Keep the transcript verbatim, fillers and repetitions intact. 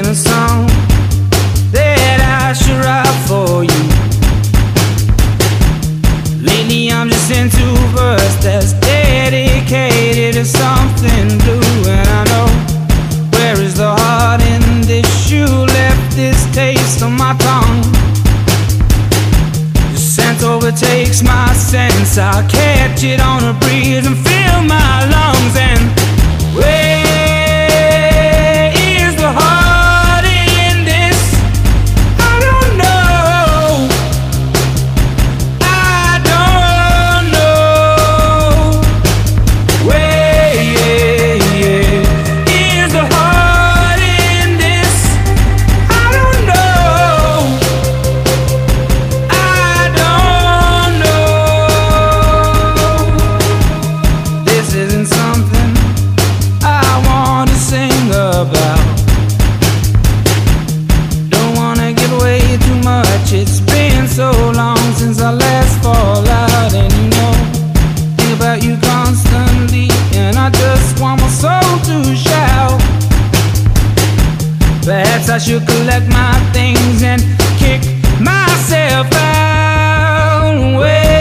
singing a song that I should write for you. Lately I'm just into verse that's dedicated to something blue. And I know, where is the heart in this shoe? Left this taste on my tongue. The scent overtakes my sense. I catch it on a breeze and fill my lungs. And where is the heart in this? I don't know. I don't know. Where is the heart in this? I don't know. I don't know. This isn't something I want to sing about. Don't wanna give away too much. It's been so long since I last fall out. And you know, think about you constantly, and I just want my soul to shout. Perhaps I should collect my things and kick myself out. Well,